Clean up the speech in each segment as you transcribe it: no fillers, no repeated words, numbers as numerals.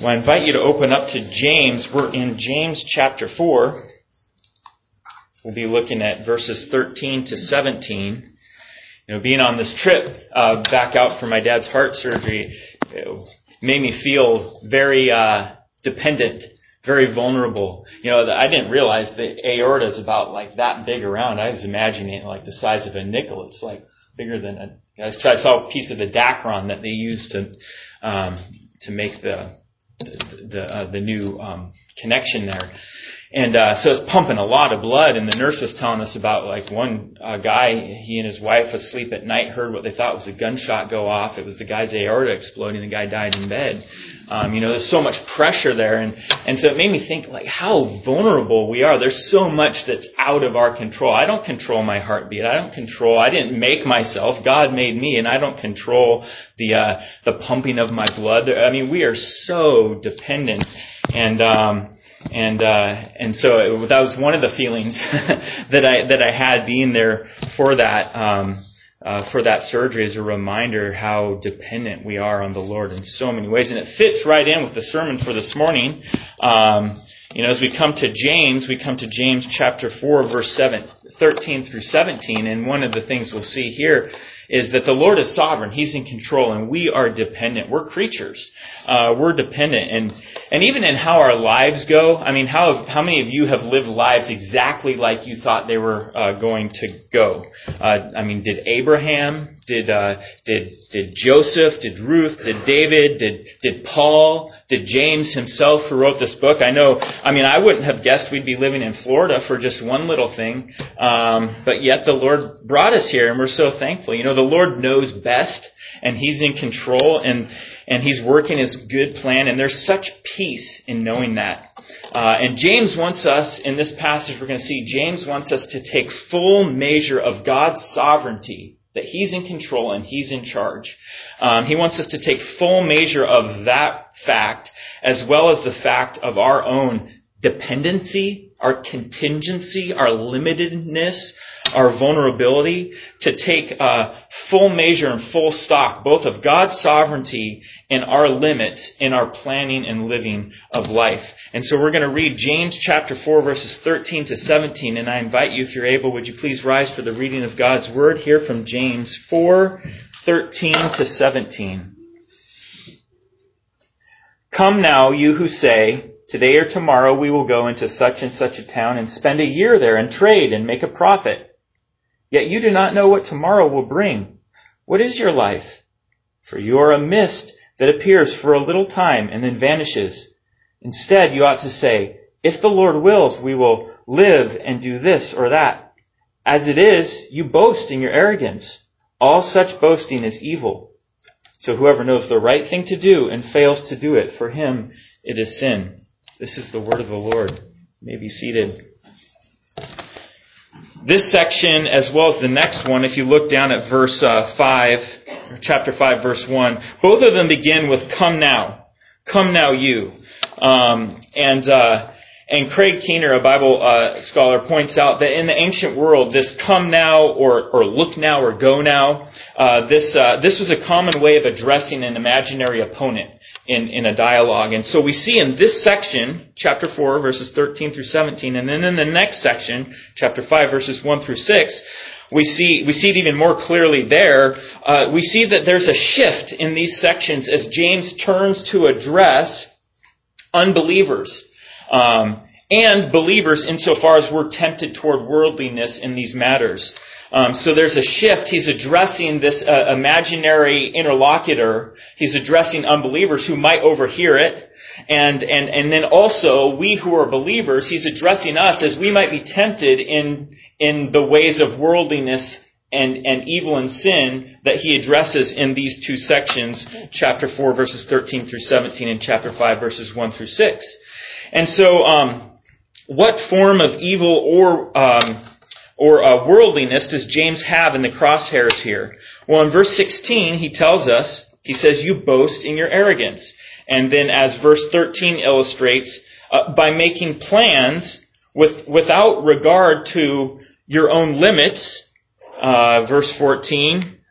Well, I invite you to open up to James. We're in James chapter 4. We'll be looking at verses 13 to 17. Being on this trip back out from my dad's heart surgery, it made me feel very dependent, very vulnerable. I didn't realize the aorta is about like that big around. I was imagining it like the size of a nickel. It's like bigger than I saw a piece of the Dacron that they used to make the new connection there. And so it's pumping a lot of blood, and the nurse was telling us about like one guy, he and his wife asleep at night heard what they thought was a gunshot go off. It was the guy's aorta exploding. The guy died in bed. There's so much pressure there, and so it made me think like how vulnerable we are. There's so much that's out of our control. I don't control my heartbeat. I didn't make myself. God made me, and I don't control the pumping of my blood. We are so dependent, and so that was one of the feelings that I had being there for that surgery, as a reminder how dependent we are on the Lord in so many ways. And it fits right in with the sermon for this morning. As we come to James chapter 4, verse 13 through 17, and one of the things we'll see here is that the Lord is sovereign. He's in control, and we are dependent. We're creatures. We're dependent. And even in how our lives go, how many of you have lived lives exactly like you thought they were going to go? Did Abraham, did Joseph, did Ruth, did David, did Paul, did James himself who wrote this book? I wouldn't have guessed we'd be living in Florida for just one little thing. But yet the Lord brought us here, and we're so thankful. The Lord knows best, and He's in control, and He's working His good plan, and there's such peace in knowing that. And James wants us, in this passage we're going to see, James wants us to take full measure of God's sovereignty, that He's in control and He's in charge. He wants us to take full measure of that fact, as well as the fact of our own dependency, our contingency, our limitedness, our vulnerability, to take full measure and full stock, both of God's sovereignty and our limits in our planning and living of life. And so we're going to read James chapter 4, verses 13 to 17, and I invite you, if you're able, would you please rise for the reading of God's Word here from James 4, 13 to 17. Come now, you who say, today or tomorrow we will go into such and such a town and spend a year there and trade and make a profit. Yet you do not know what tomorrow will bring. What is your life? For you are a mist that appears for a little time and then vanishes. Instead, you ought to say, if the Lord wills, we will live and do this or that. As it is, you boast in your arrogance. All such boasting is evil. So whoever knows the right thing to do and fails to do it, for him it is sin. This is the word of the Lord. You may be seated. This section, as well as the next one, if you look down at verse 5, chapter 5, verse 1, both of them begin with "Come now, come now, you." And Craig Keener, a Bible scholar, points out that in the ancient world, this "come now" or "look now" or "go now," this was a common way of addressing an imaginary opponent in a dialogue. And so we see in this section, chapter 4, verses 13 through 17, and then in the next section, chapter 5, verses 1 through 6, we see it even more clearly there. We see that there's a shift in these sections as James turns to address unbelievers. And believers insofar as we're tempted toward worldliness in these matters. So there's a shift. He's addressing this imaginary interlocutor. He's addressing unbelievers who might overhear it. And then also, we who are believers, he's addressing us as we might be tempted in the ways of worldliness and evil and sin that he addresses in these two sections, chapter 4, verses 13 through 17, and chapter 5, verses 1 through 6. And so, what form of evil or worldliness does James have in the crosshairs here? Well, in verse 16, he tells us, he says, you boast in your arrogance. And then as verse 13 illustrates, by making plans without regard to your own limits, verse 14,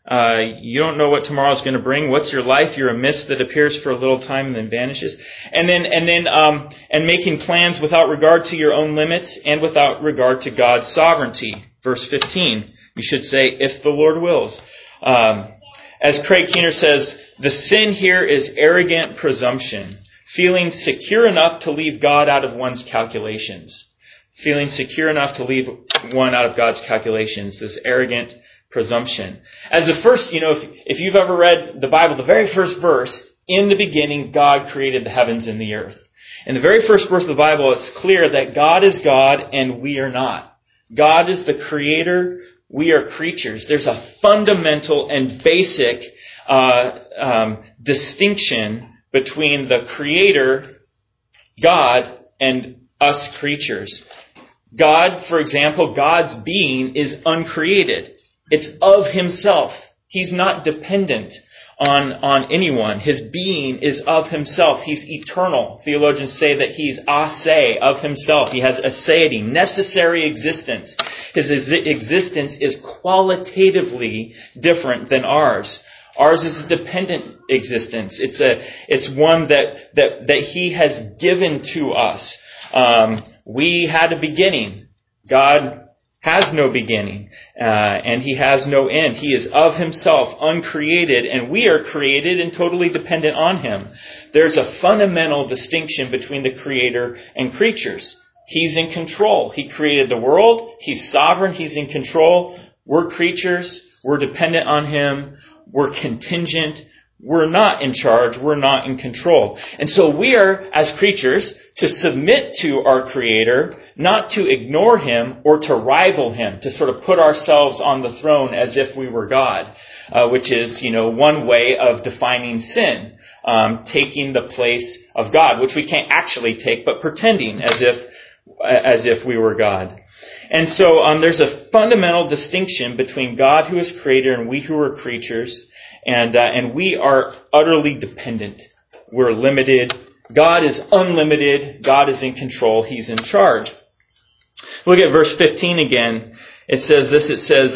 You don't know what tomorrow's going to bring. What's your life? You're a mist that appears for a little time and then vanishes. And making plans without regard to your own limits and without regard to God's sovereignty. Verse 15, you should say, if the Lord wills. As Craig Keener says, the sin here is arrogant presumption, feeling secure enough to leave God out of one's calculations. Feeling secure enough to leave one out of God's calculations, this arrogant presumption. As the first, if you've ever read the Bible, the very first verse, in the beginning, God created the heavens and the earth. In the very first verse of the Bible, it's clear that God is God and we are not. God is the creator. We are creatures. There's a fundamental and basic distinction between the creator, God, and us creatures. God, for example, God's being is uncreated. It's of himself. He's not dependent on anyone. His being is of himself. He's eternal. Theologians say that he's ase, of himself. He has aseity, necessary existence. His existence is qualitatively different than ours. Ours is a dependent existence. It's one that he has given to us. We had a beginning. God has no beginning, and he has no end. He is of himself, uncreated, and we are created and totally dependent on him. There's a fundamental distinction between the creator and creatures. He's in control. He created the world. He's sovereign. He's in control. We're creatures. We're dependent on him. We're contingent. We're not in charge. We're not in control. And so we are, as creatures, to submit to our Creator, not to ignore him or to rival him, to sort of put ourselves on the throne as if we were God, which is, one way of defining sin, taking the place of God, which we can't actually take, but pretending as if we were God. And so there's a fundamental distinction between God who is creator and we who are creatures. And we are utterly dependent. We're limited. God is unlimited. God is in control. He's in charge. Look at verse 15 again. It says this. It says,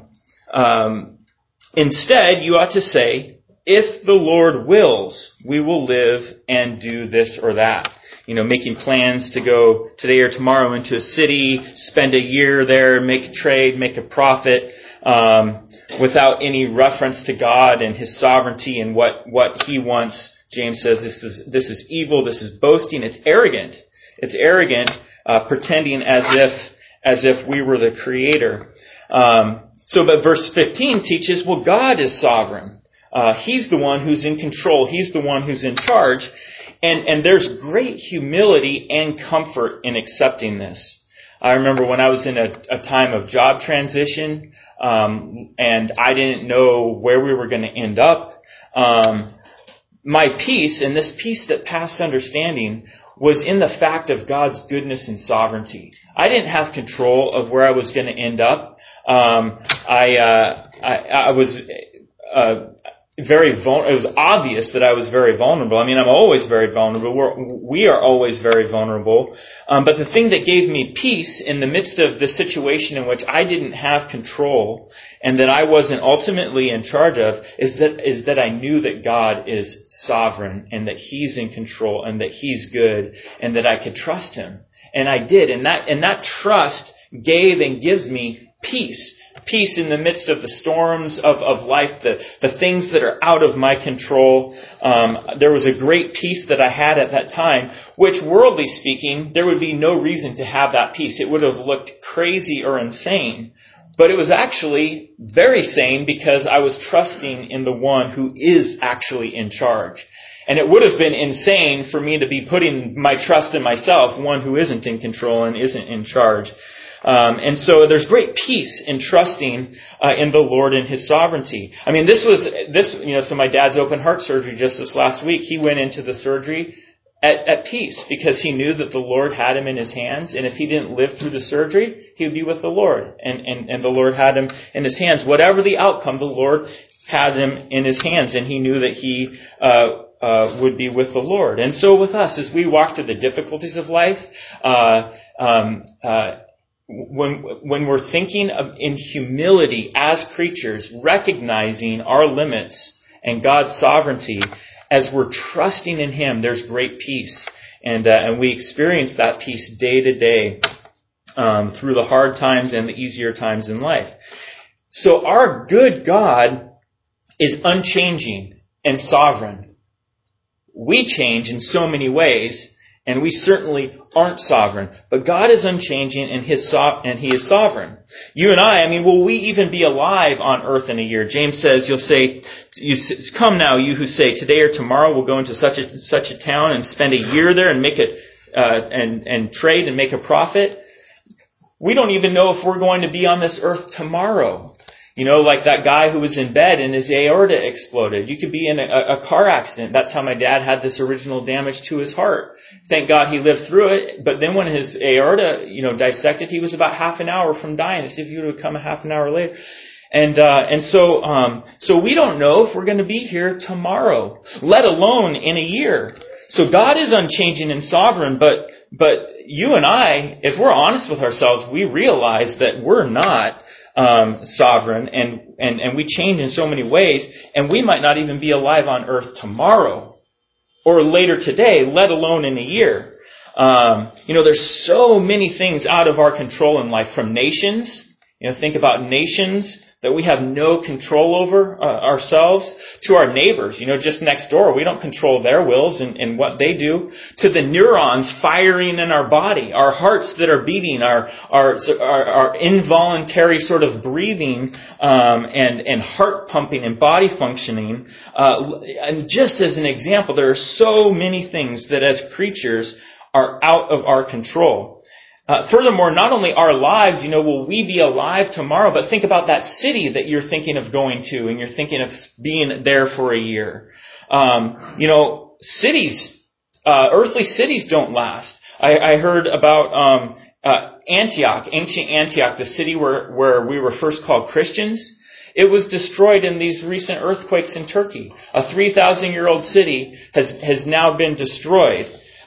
instead, you ought to say, if the Lord wills, we will live and do this or that. Making plans to go today or tomorrow into a city, spend a year there, make a trade, make a profit, without any reference to God and his sovereignty and what he wants. James says this is evil, this is boasting, it's arrogant. It's arrogant, pretending as if we were the creator. But verse 15 teaches, well, God is sovereign. He's the one who's in control. He's the one who's in charge. And there's great humility and comfort in accepting this. I remember when I was in a time of job transition, and I didn't know where we were going to end up. My peace, and this peace that passed understanding, was in the fact of God's goodness and sovereignty. I didn't have control of where I was going to end up. I was very vulnerable. It was obvious that I was very vulnerable. I mean, I'm always very vulnerable. We are always very vulnerable. But the thing that gave me peace in the midst of the situation in which I didn't have control and that I wasn't ultimately in charge of is that I knew that God is sovereign and that he's in control and that he's good and that I could trust him. And I did. And that trust gave and gives me peace. Peace in the midst of the storms of life, the things that are out of my control. There was a great peace that I had at that time, which, worldly speaking, there would be no reason to have that peace. It would have looked crazy or insane. But it was actually very sane because I was trusting in the one who is actually in charge. And it would have been insane for me to be putting my trust in myself, one who isn't in control and isn't in charge. And so there's great peace in trusting in the Lord and his sovereignty. I mean, so my dad's open heart surgery just this last week, he went into the surgery at peace because he knew that the Lord had him in his hands. And if he didn't live through the surgery, he would be with the Lord. And the Lord had him in his hands. Whatever the outcome, the Lord had him in his hands. And he knew that he would be with the Lord. And so with us, as we walk through the difficulties of life, when we're thinking in humility as creatures, recognizing our limits and God's sovereignty, as we're trusting in Him, there's great peace. And we experience that peace day to day through the hard times and the easier times in life. So our good God is unchanging and sovereign. We change in so many ways, and we certainly aren't sovereign. But God is unchanging, and He is sovereign. You and I mean, will we even be alive on earth in a year? James says, come now, you who say, today or tomorrow we'll go into such a town and spend a year there and make and trade and make a profit. We don't even know if we're going to be on this earth tomorrow. You know, like that guy who was in bed and his aorta exploded. You could be in a car accident. That's how my dad had this original damage to his heart. Thank God he lived through it. But then when his aorta, dissected, he was about half an hour from dying. As if he would have come a half an hour later. So we don't know if we're going to be here tomorrow, let alone in a year. So God is unchanging and sovereign, but you and I, if we're honest with ourselves, we realize that we're not sovereign, and we change in so many ways, and we might not even be alive on earth tomorrow or later today, let alone in a year. There's so many things out of our control in life, from nations. Think about nations that we have no control over ourselves, to our neighbors, just next door. We don't control their wills and what they do, to the neurons firing in our body, our hearts that are beating, our involuntary sort of breathing, and heart pumping and body functioning. And just as an example, there are so many things that as creatures are out of our control. Furthermore, not only our lives, will we be alive tomorrow, but think about that city that you're thinking of going to, and you're thinking of being there for a year. Cities, earthly cities don't last. I heard about Antioch, ancient Antioch, the city where we were first called Christians. It was destroyed in these recent earthquakes in Turkey. A 3,000-year-old city has now been destroyed.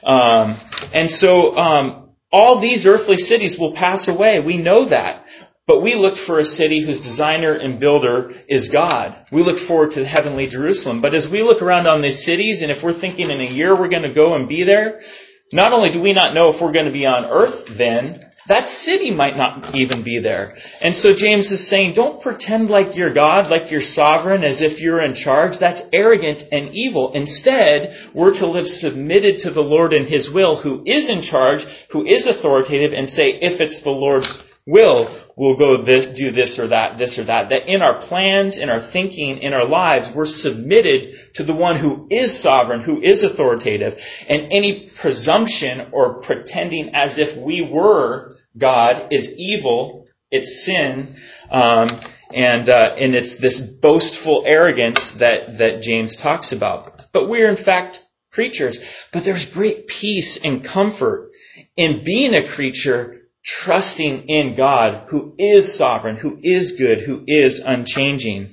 All these earthly cities will pass away. We know that. But we look for a city whose designer and builder is God. We look forward to the heavenly Jerusalem. But as we look around on these cities, and if we're thinking in a year we're going to go and be there, not only do we not know if we're going to be on earth then, that city might not even be there. And so James is saying, don't pretend like you're God, like you're sovereign, as if you're in charge. That's arrogant and evil. Instead, we're to live submitted to the Lord and His will, who is in charge, who is authoritative, and say, if it's the Lord's will, we'll go do this or that. That in our plans, in our thinking, in our lives, we're submitted to the one who is sovereign, who is authoritative. And any presumption or pretending as if we were God is evil, it's sin, and it's this boastful arrogance that James talks about. But we're in fact creatures. But there's great peace and comfort in being a creature trusting in God, who is sovereign, who is good, who is unchanging.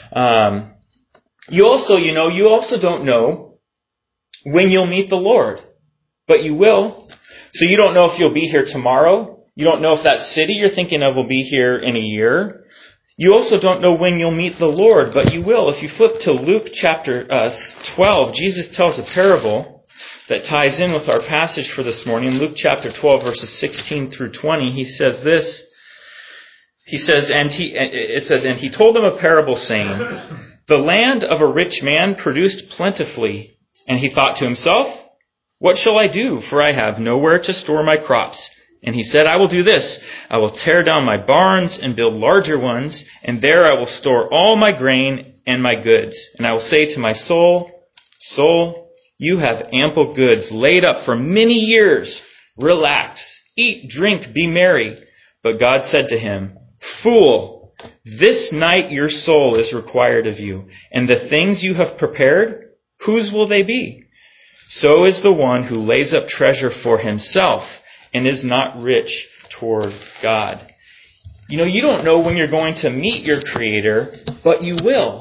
You also don't know when you'll meet the Lord, but you will. So you don't know if you'll be here tomorrow. You don't know if that city you're thinking of will be here in a year. You also don't know when you'll meet the Lord, but you will. If you flip to Luke chapter 12, Jesus tells a parable that ties in with our passage for this morning. Luke chapter 12, verses 16 through 20, he says this. And he told them a parable, saying, the land of a rich man produced plentifully. And he thought to himself, what shall I do? For I have nowhere to store my crops. And he said, I will do this. I will tear down my barns and build larger ones, and there I will store all my grain and my goods. And I will say to my soul, soul, you have ample goods laid up for many years. Relax, eat, drink, be merry. But God said to him, fool, this night your soul is required of you, and the things you have prepared, whose will they be? So is the one who lays up treasure for himself and is not rich toward God. You don't know when you're going to meet your Creator, but you will.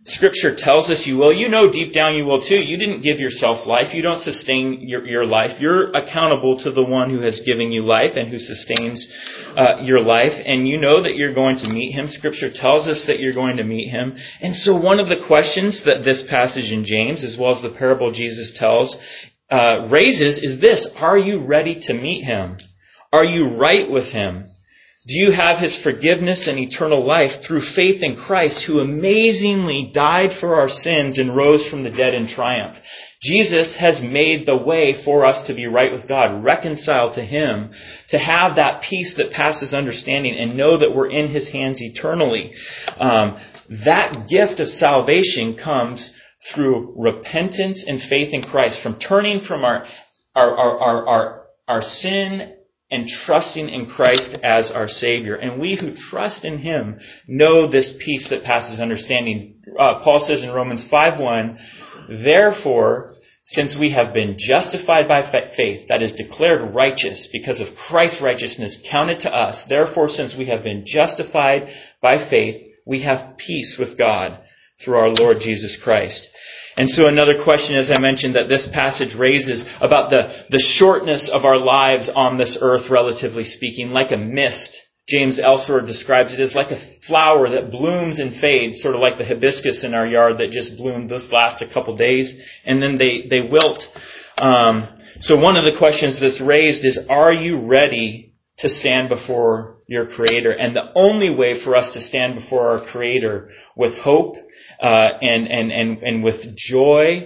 Scripture tells us you will. You know deep down you will too. You didn't give yourself life. You don't sustain your life. You're accountable to the one who has given you life and who sustains your life. And you know that you're going to meet Him. Scripture tells us that you're going to meet Him. And so one of the questions that this passage in James, as well as the parable Jesus tells, raises is this: are you ready to meet Him? Are you right with Him? Do you have His forgiveness and eternal life through faith in Christ, who amazingly died for our sins and rose from the dead in triumph? Jesus has made the way for us to be right with God, reconciled to Him, to have that peace that passes understanding and know that we're in His hands eternally. That gift of salvation comes through repentance and faith in Christ, from turning from our sin and trusting in Christ as our Savior. And we who trust in Him know this peace that passes understanding. Paul says in Romans 5:1, therefore, since we have been justified by faith, that is declared righteous because of Christ's righteousness counted to us, therefore, since we have been justified by faith, we have peace with God through our Lord Jesus Christ. And so another question, as I mentioned, that this passage raises about the shortness of our lives on this earth, relatively speaking, like a mist. James elsewhere describes it as like a flower that blooms and fades, sort of like the hibiscus in our yard that just bloomed this last a couple days, and then they wilt. So one of the questions that's raised is, are you ready to stand before your Creator? And the only way for us to stand before our Creator with hope and with joy,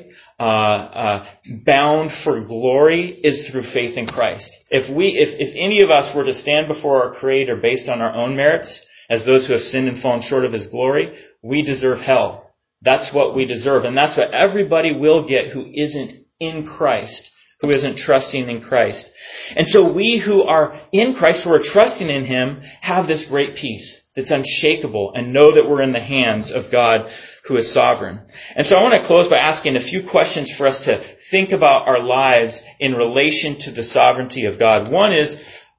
bound for glory, is through faith in Christ. If any of us were to stand before our Creator based on our own merits, as those who have sinned and fallen short of His glory, we deserve hell. That's what we deserve. And that's what everybody will get who isn't in Christ, who isn't trusting in Christ. And so we who are in Christ, who are trusting in Him, have this great peace that's unshakable and know that we're in the hands of God who is sovereign. And so I want to close by asking a few questions for us to think about our lives in relation to the sovereignty of God. One is,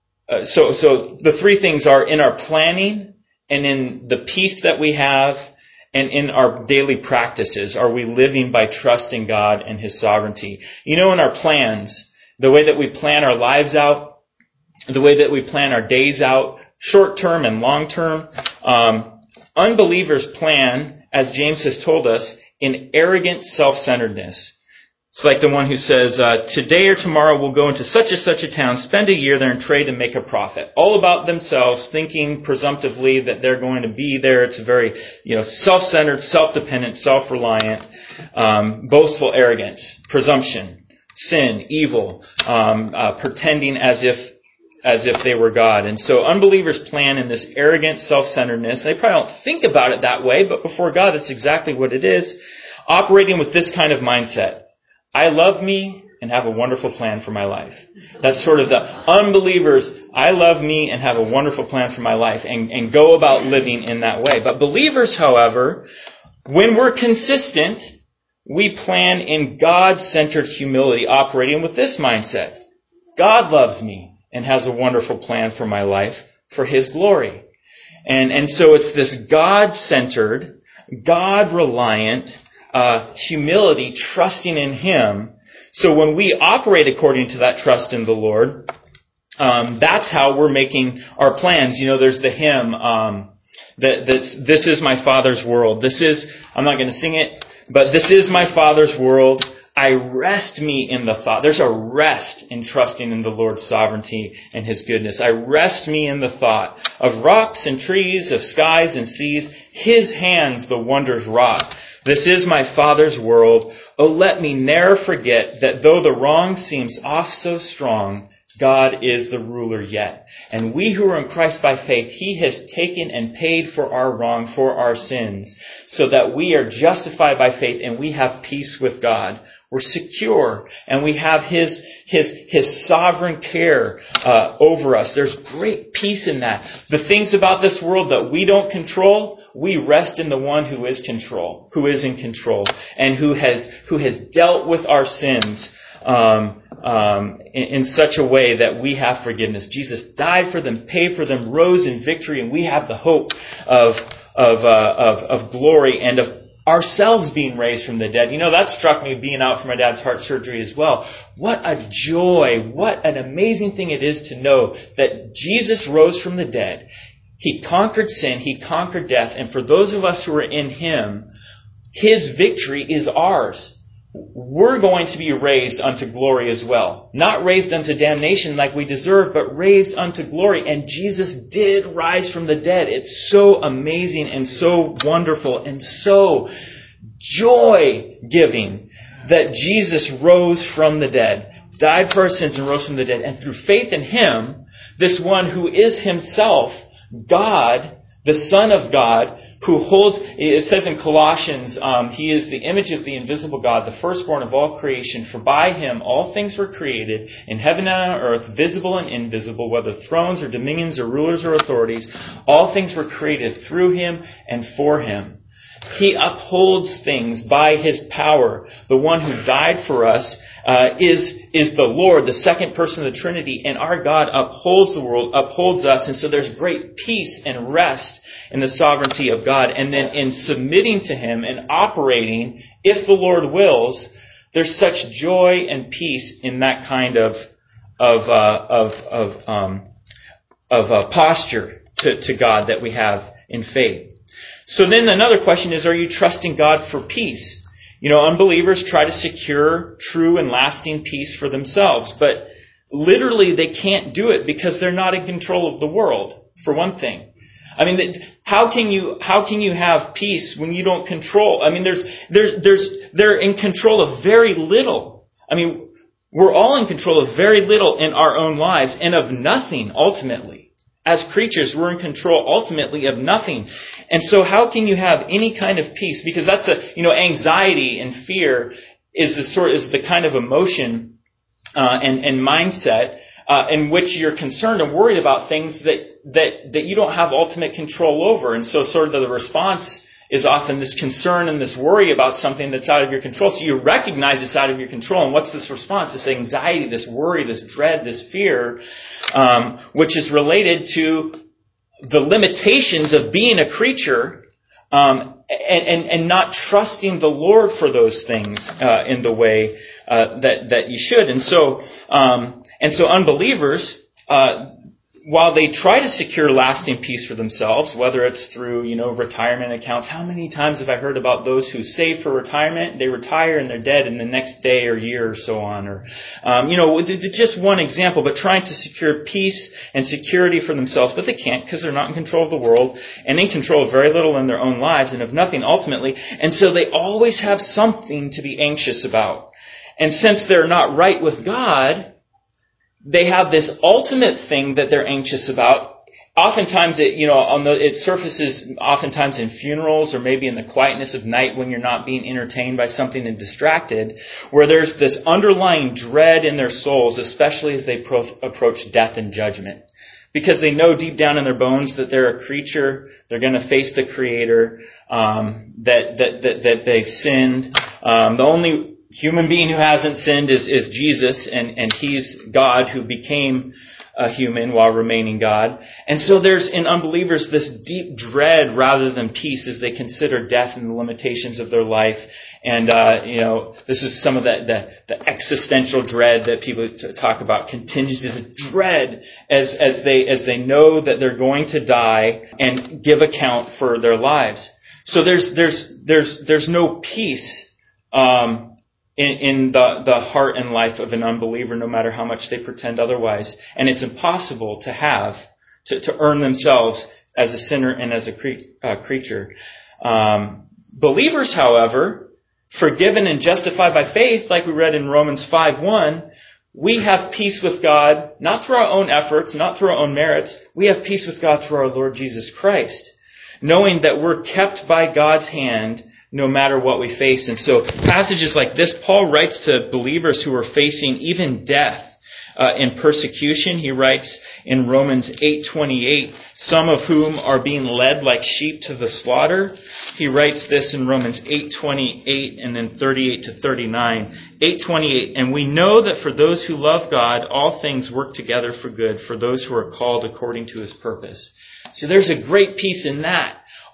so the three things are in our planning and in the peace that we have and in our daily practices. Are we living by trusting God and His sovereignty? You know, in our plans, the way that we plan our lives out, the way that we plan our days out, short term and long term, unbelievers plan, as James has told us, in arrogant self-centeredness. It's like the one who says, today or tomorrow we'll go into such and such a town, spend a year there and trade and make a profit. All about themselves, thinking presumptively that they're going to be there. It's a very, self-centered, self-dependent, self-reliant, boastful arrogance, presumption, sin, evil, pretending as if they were God. And so unbelievers plan in this arrogant self-centeredness. They probably don't think about it that way, but before God, that's exactly what it is. Operating with this kind of mindset. I love me and have a wonderful plan for my life. That's sort of the unbelievers, I love me and have a wonderful plan for my life, and go about living in that way. But believers, however, when we're consistent, we plan in God-centered humility, operating with this mindset. God loves me and has a wonderful plan for my life for His glory. And so it's this God-centered, God-reliant humility, trusting in Him. So when we operate according to that trust in the Lord, that's how we're making our plans. There's the hymn, this is my Father's world. I'm not going to sing it, but this is my Father's world. I rest me in the thought. There's a rest in trusting in the Lord's sovereignty and His goodness. I rest me in the thought of rocks and trees, of skies and seas. His hands the wonders wrought. This is my Father's world. Oh, let me ne'er forget that though the wrong seems oft so strong, God is the ruler yet. And we who are in Christ by faith, He has taken and paid for our wrong, for our sins, so that we are justified by faith and we have peace with God. We're secure, and we have His sovereign care over us. There's great peace in that. The things about this world that we don't control, we rest in the one who is in control, and who has dealt with our sins in such a way that we have forgiveness. Jesus died for them, paid for them, rose in victory, and we have the hope of glory and of ourselves being raised from the dead. That struck me being out for my dad's heart surgery as well. What a joy, what an amazing thing it is to know that Jesus rose from the dead. He conquered sin, He conquered death, and for those of us who are in Him, His victory is ours. We're going to be raised unto glory as well. Not raised unto damnation like we deserve, but raised unto glory. And Jesus did rise from the dead. It's so amazing and so wonderful and so joy-giving that Jesus rose from the dead, died for our sins and rose from the dead. And through faith in Him, this one who is Himself God, the Son of God, who holds, it says in Colossians, He is the image of the invisible God, the firstborn of all creation. For by Him all things were created, in heaven and on earth, visible and invisible, whether thrones or dominions or rulers or authorities. All things were created through Him and for Him. He upholds things by His power. The one who died for us is the Lord, the second person of the Trinity, and our God upholds the world, upholds us, and so there's great peace and rest in the sovereignty of God. And then in submitting to Him and operating, if the Lord wills, there's such joy and peace in that kind of posture to God that we have in faith. So then another question is, are you trusting God for peace? Unbelievers try to secure true and lasting peace for themselves, but literally they can't do it because they're not in control of the world, for one thing. How can you have peace when you don't control? They're in control of very little. We're all in control of very little in our own lives and of nothing ultimately. As creatures, we're in control ultimately of nothing. And so how can you have any kind of peace? Because that's anxiety and fear is the kind of emotion and mindset in which you're concerned and worried about things that you don't have ultimate control over. And so sort of the response is often this concern and this worry about something that's out of your control. So you recognize it's out of your control. And what's this response? This anxiety, this worry, this dread, this fear, which is related to the limitations of being a creature and not trusting the Lord for those things in the way that you should. And so unbelievers, while they try to secure lasting peace for themselves, whether it's through, retirement accounts. How many times have I heard about those who save for retirement, they retire and they're dead in the next day or year or so on? Or, just one example, but trying to secure peace and security for themselves, but they can't because they're not in control of the world and in control of very little in their own lives and of nothing ultimately. And so they always have something to be anxious about. And since they're not right with God, they have this ultimate thing that they're anxious about. Oftentimes it surfaces oftentimes in funerals or maybe in the quietness of night when you're not being entertained by something and distracted, where there's this underlying dread in their souls, especially as they approach death and judgment. Because they know deep down in their bones that they're a creature, they're going to face the Creator, that they've sinned. The only human being who hasn't sinned is Jesus, and He's God who became a human while remaining God. And so there's in unbelievers this deep dread rather than peace as they consider death and the limitations of their life. And this is some of the existential dread that people talk about. Continues this dread as they know that they're going to die and give account for their lives. So there's no peace in the heart and life of an unbeliever, no matter how much they pretend otherwise. And it's impossible to earn themselves as a sinner and as a creature. Believers, however, forgiven and justified by faith, like we read in Romans 5:1, we have peace with God, not through our own efforts, not through our own merits. We have peace with God through our Lord Jesus Christ, knowing that we're kept by God's hand no matter what we face. And so passages like this, Paul writes to believers who are facing even death in persecution. He writes in Romans 8:28, some of whom are being led like sheep to the slaughter. He writes this in Romans 8:28 and then 38 to 39. 8:28, and we know that for those who love God, all things work together for good, for those who are called according to His purpose. So there's a great peace in that.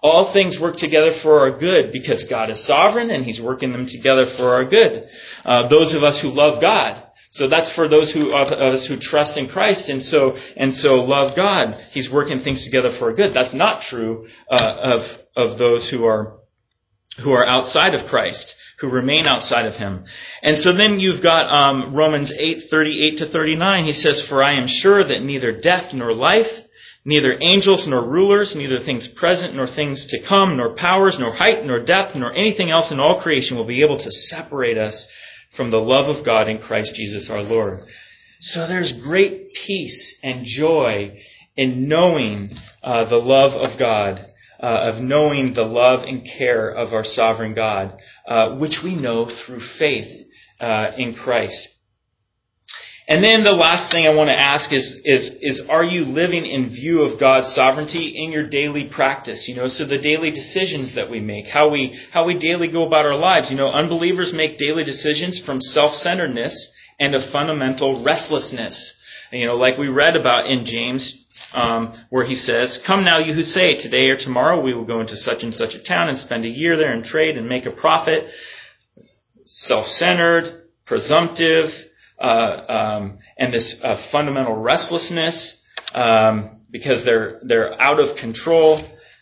All things work together for our good because God is sovereign and He's working them together for our good. Those of us who love God. So that's for those of us who trust in Christ and so love God. He's working things together for our good. That's not true of those who are outside of Christ, who remain outside of Him. And so then you've got Romans 8:38-39. He says, "For I am sure that neither death nor life, neither angels nor rulers, neither things present nor things to come, nor powers, nor height, nor depth, nor anything else in all creation will be able to separate us from the love of God in Christ Jesus our Lord." So there's great peace and joy in knowing the love of God, of knowing the love and care of our sovereign God, which we know through faith in Christ. And then the last thing I want to ask is are you living in view of God's sovereignty in your daily practice? So the daily decisions that we make, how we daily go about our lives. Unbelievers make daily decisions from self-centeredness and a fundamental restlessness. Like we read about in James, where he says, "Come now, you who say, today or tomorrow we will go into such and such a town and spend a year there and trade and make a profit." Self-centered, presumptive, and this fundamental restlessness because they're out of control.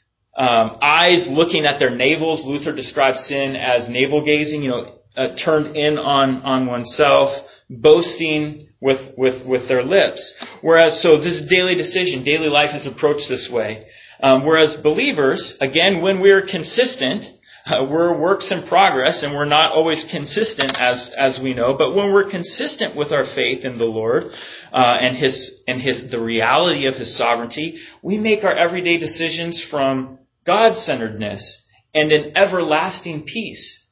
Eyes looking at their navels. Luther describes sin as navel gazing, turned in on oneself, boasting with their lips. So this daily decision, daily life is approached this way. Whereas believers, again, when we're consistent, we're works in progress, and we're not always consistent, as we know. But when we're consistent with our faith in the Lord and the reality of His sovereignty, we make our everyday decisions from God-centeredness and an everlasting peace,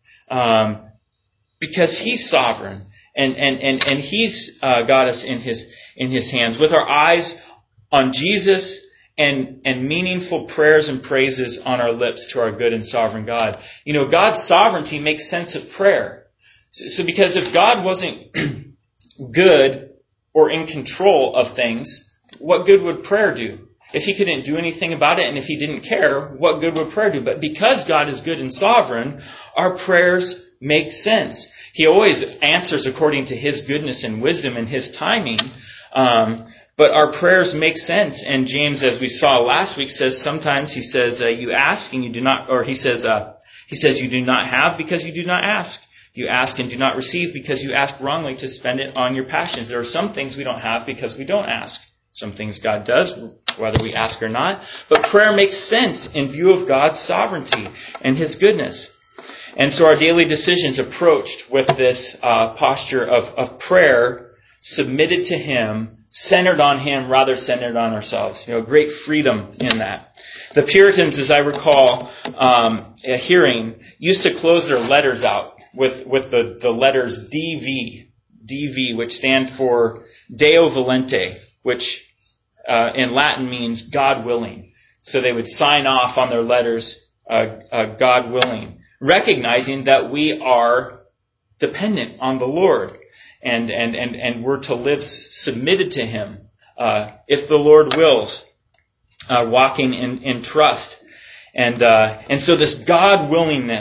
because He's sovereign and He's got us in His hands, with our eyes on Jesus. And meaningful prayers and praises on our lips to our good and sovereign God. God's sovereignty makes sense of prayer. So because if God wasn't good or in control of things, what good would prayer do? If He couldn't do anything about it, and if He didn't care, what good would prayer do? But because God is good and sovereign, our prayers make sense. He always answers according to His goodness and wisdom and His timing. But our prayers make sense. And James, as we saw last week, says sometimes he says you ask and you do not, or he says you do not have because you do not ask. You ask and do not receive because you ask wrongly to spend it on your passions. There are some things we don't have because we don't ask. Some things God does, whether we ask or not. But prayer makes sense in view of God's sovereignty and His goodness. And so our daily decisions approached with this posture of prayer, submitted to Him, centered on Him, rather centered on ourselves. Great freedom in that. The Puritans, as I recall, hearing, used to close their letters out with the letters DV, which stand for Deo Volente, which in Latin means God willing. So they would sign off on their letters, God willing, recognizing that we are dependent on the Lord. And we're to live submitted to Him, if the Lord wills, walking in trust. And so this God willing,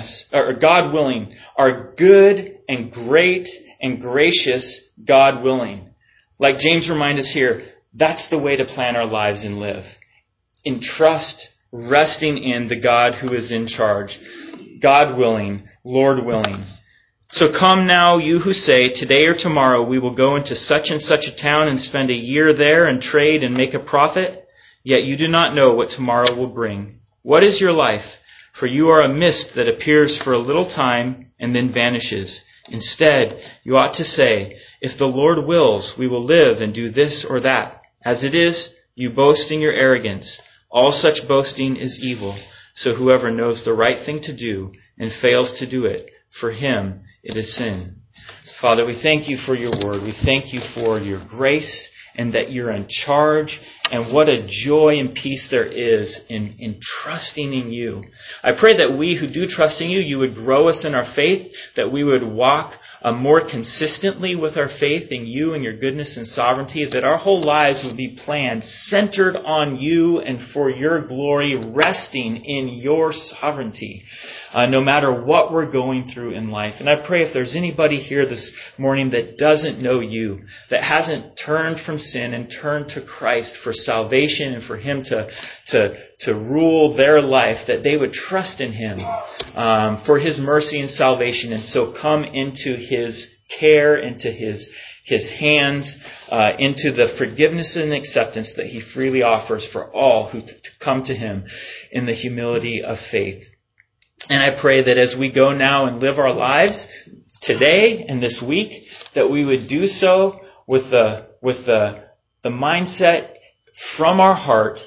our good and great and gracious God willing. Like James reminds us here, that's the way to plan our lives and live. In trust, resting in the God who is in charge. God willing, Lord willing. So come now, you who say, today or tomorrow we will go into such and such a town and spend a year there and trade and make a profit, yet you do not know what tomorrow will bring. What is your life? For you are a mist that appears for a little time and then vanishes. Instead, you ought to say, if the Lord wills, we will live and do this or that. As it is, you boast in your arrogance. All such boasting is evil. So whoever knows the right thing to do and fails to do it, for him it is sin. Father, we thank You for Your word. We thank You for Your grace and that You're in charge. And what a joy and peace there is in trusting in You. I pray that we who do trust in You would grow us in our faith, that we would walk more consistently with our faith in you and your goodness and sovereignty, that our whole lives would be planned, centered on you and for your glory, resting in your sovereignty, no matter what we're going through in life. And I pray if there's anybody here this morning that doesn't know you, that hasn't turned from sin and turned to Christ for salvation and for Him to rule their life, that they would trust in Him for His mercy and salvation, and so come into His care, into His hands, into the forgiveness and acceptance that He freely offers for all who come to Him in the humility of faith. And I pray that as we go now and live our lives today and this week, that we would do so with the mindset from our heart,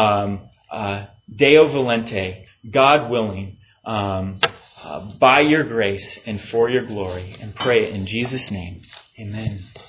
Deo volente, God willing, by your grace and for your glory, and pray it in Jesus' name. Amen.